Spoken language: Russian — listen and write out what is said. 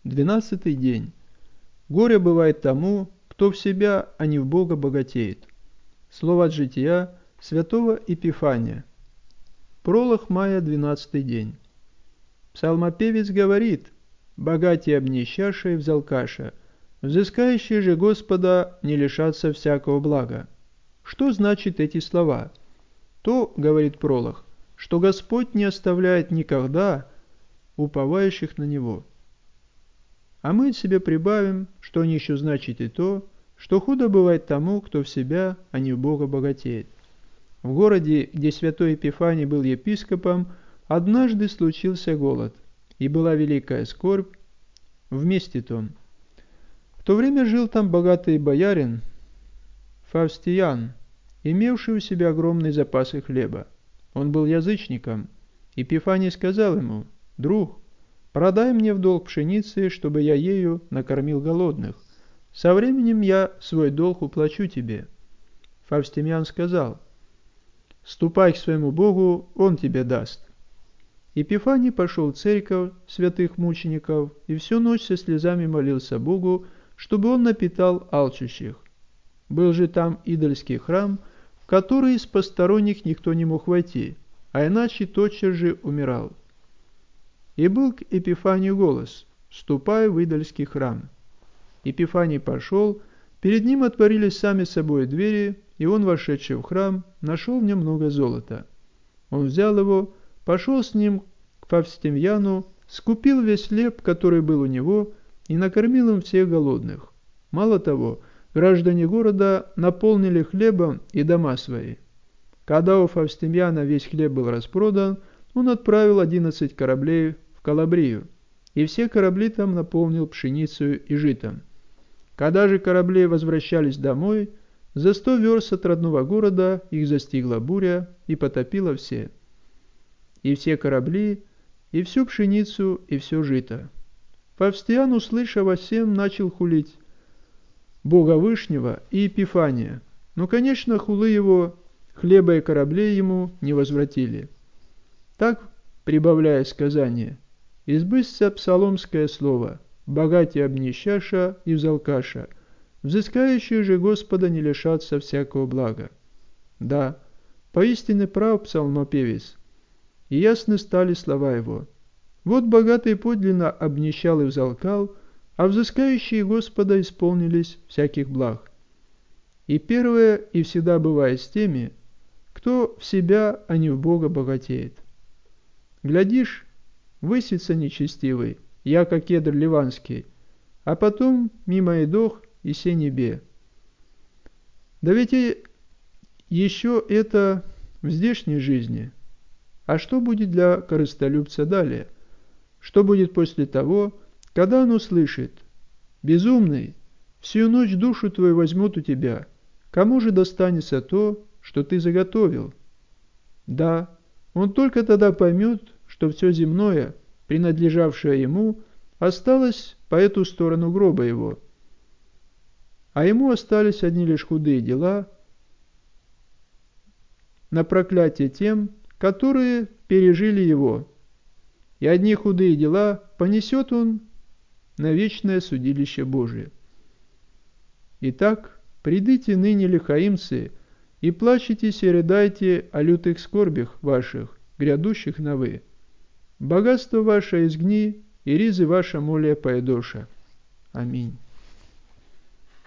12-й день. Горе бывает тому, кто в себя, а не в Бога богатеет. Слово от жития святого Епифания. Пролог мая, 12-й день. Псалмопевец говорит: «Богатие обнищавшие взалкаша, взыскающие же Господа не лишатся всякого блага». Что значит эти слова? То, говорит пролог, что Господь не оставляет никогда уповающих на Него. А мы себе прибавим, что они еще значит и то, что худо бывает тому, кто в себя, а не в Бога богатеет. В городе, где святой Епифаний был епископом, однажды случился голод, и была великая скорбь в месте том. В то время жил там богатый боярин Фавстиян, имевший у себя огромные запасы хлеба. Он был язычником. Епифаний сказал ему: «Друг, продай мне в долг пшеницы, чтобы я ею накормил голодных. Со временем я свой долг уплачу тебе». Фавстиян сказал: «Ступай к своему Богу, Он тебе даст». Епифаний пошел в церковь святых мучеников и всю ночь со слезами молился Богу, чтобы он напитал алчущих. Был же там идольский храм, в который из посторонних никто не мог войти, а иначе тотчас же умирал. И был к Епифанию голос: «Ступай в идольский храм». Епифаний пошел, перед ним отворились сами собой двери, и он, вошедший в храм, нашел в нем много золота. Он взял его, пошел с ним к Фавстияну, скупил весь хлеб, который был у него, и накормил им всех голодных. Мало того, граждане города наполнили хлебом и дома свои. Когда у Фавстияна весь хлеб был распродан, он отправил 11 кораблей в Калабрию, и все корабли там наполнил пшеницей и житом. Когда же корабли возвращались домой, за 100 верст от родного города их застигла буря и потопила все. И все корабли, и всю пшеницу, и все жито. Фавстиян, услышав о сем, начал хулить Бога Вышнего и Епифания, но, конечно, хулы его, хлеба и кораблей ему не возвратили. Так, прибавляя сказание, избысся псаломское слово: «Богатие обнищаша и взалкаша, взыскающие же Господа не лишатся всякого блага». Да, поистине прав псалмопевец, и ясны стали слова его. Вот богатый подлинно обнищал и взалкал, а взыскающие Господа исполнились всяких благ. И первое и всегда бывает с теми, кто в себя, а не в Бога богатеет. Глядишь, высится нечестивый, яко кедр ливанский, а потом мимо идох и се небе. Да ведь и еще это в здешней жизни. А что будет для корыстолюбца далее? Что будет после того, когда он услышит: «Безумный, всю ночь душу твою возьмут у тебя, кому же достанется то, что ты заготовил?» Да, он только тогда поймет, что все земное, принадлежавшее ему, осталось по эту сторону гроба его, а ему остались одни лишь худые дела на проклятие тем, которые пережили его, и одни худые дела понесет он на вечное судилище Божие. Итак, придите ныне, лихаимцы, и плачетесь и рыдайте о лютых скорбях ваших, грядущих на вы. Богатство ваше изгни, и ризы ваша молия поедоша. Аминь.